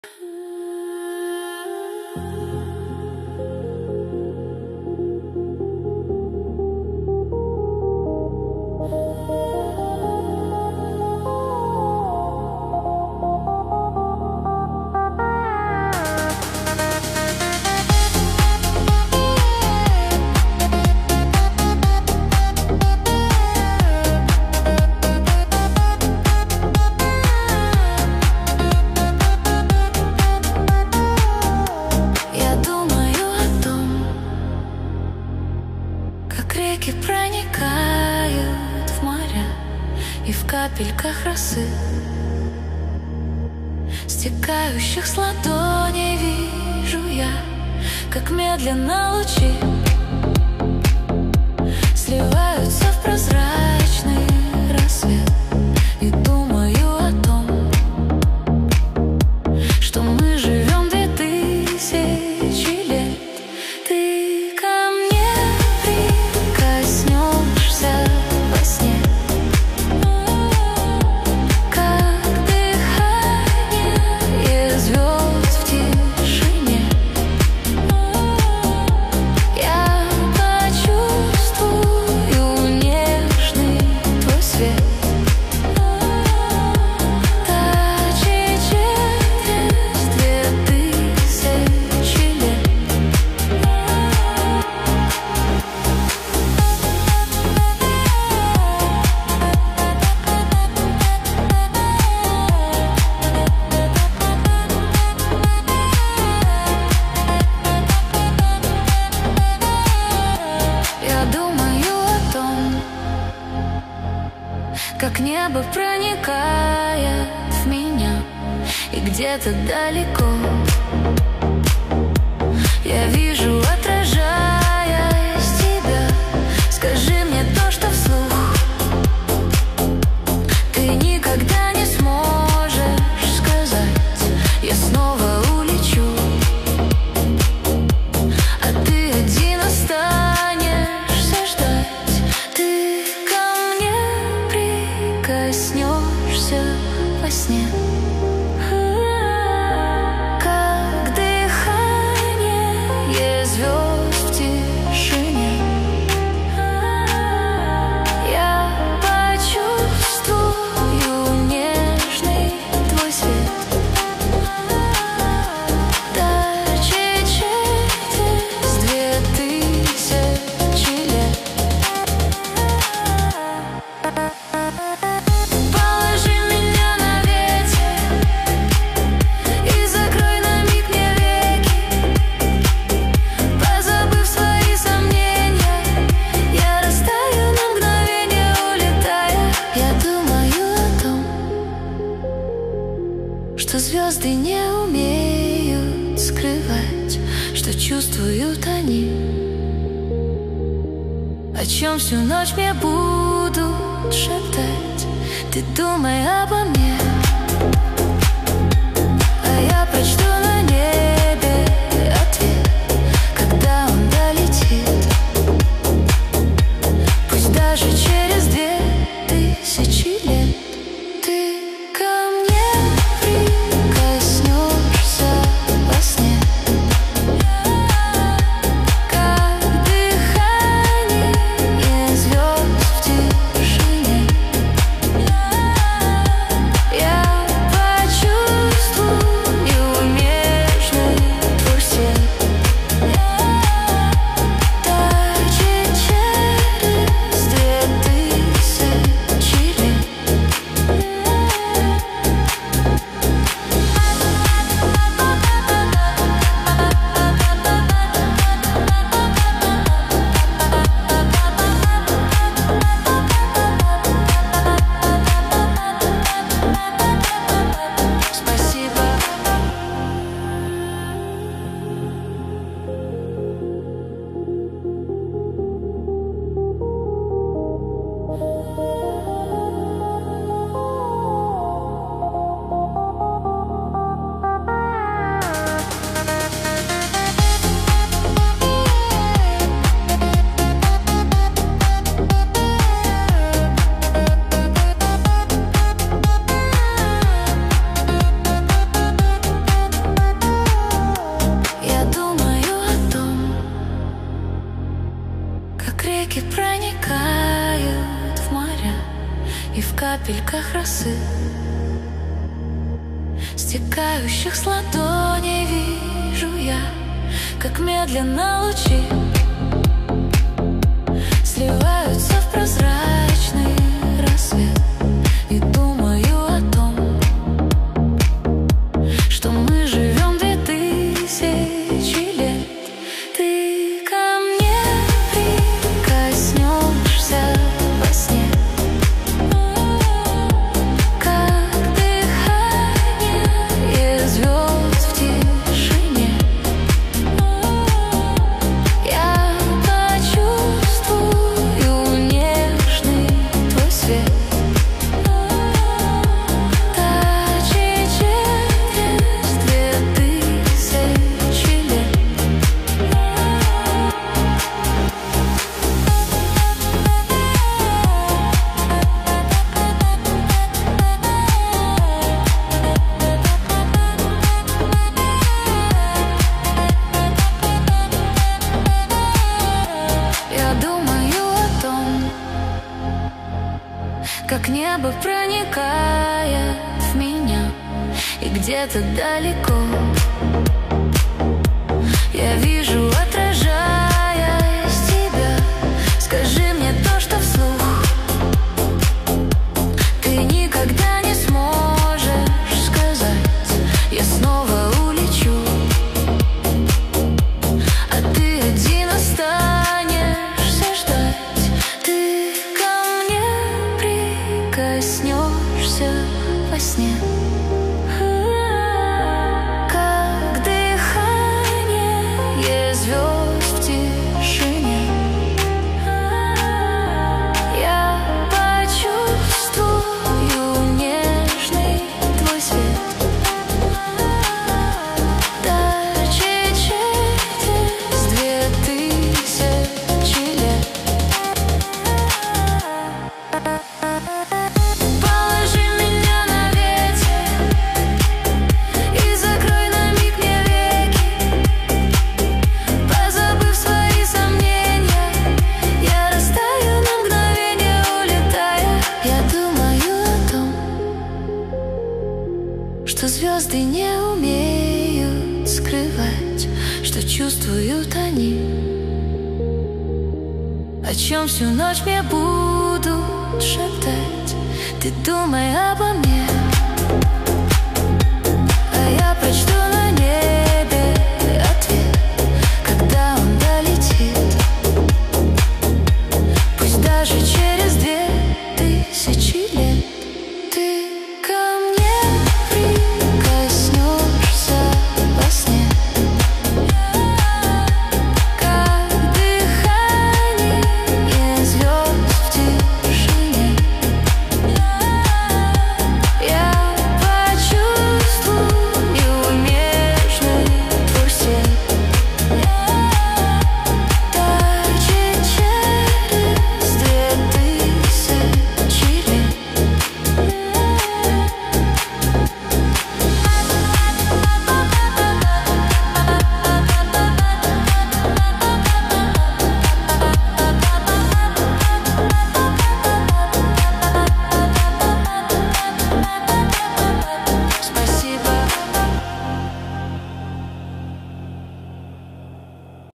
Реки проникают в моря, и в капельках росы, стекающих с ладоней, вижу я, как медленно лучи сливаются в прозрачный рассвет. И думаю о том, что мы живем 2000 лет. Ты ко мне прикоснешься во сне, как дыхание звезд в тишине. Я почувствую нежный твой свет, тачи через 2000 лет. Я думаю о том, как небо проникает в меня, и где-то далеко я вижу, отражаясь тебя. Скажи мне то, что вслух ты никогда не сможешь сказать. Я снова улечу, а ты один останешься ждать. Ты ко мне прикоснешься во сне, как дыхание звезд в тишине. Я почувствую нежный твой свет, тачи через 2000 лет. Положи меня на ветер и закрой на миг мне веки. Позабыв свои сомнения, я растаю на мгновение, улетая. Я думаю о том, что звезды не умеют скрывать, что чувствуют они, о чем всю ночь мне будут шептать. Ты думай обо мне, а я прочту на небе ответ, когда он долетит. Пусть даже через 2000 лет. Ты ко мне прикоснешься во сне, как дыхание звезд в тишине. Я капельках росы, стекающих с ладоней, вижу я, как медленно лучи сливаются в прозрачный рассвет. И думаю о том, что мы живем 2000 лет. Ты ко мне прикоснешься во сне, как дыхание звезд в тишине. Я почувствую нежный твой свет, тачи через 2000 лет. Я думаю о том, как небо проникает в меня, и где-то далеко я вижу, отражаясь тебя. Скажи мне то, что вслух ты никогда не сможешь сказать. Я снова улечу, а ты один останешься ждать. Ты ко мне прикоснешься во сне, как дыхание звезд в тишине. Я почувствую нежный твой свет, тачи через 2000 лет. Положи меня на ветер и закрой на миг мне веки. Позабыв свои сомнения, я растаю на мгновение, улетая. Я думаю о том, что звезды не умеют скрывать, что чувствуют они, о чем всю ночь мне будут шептать. Ты думай обо мне.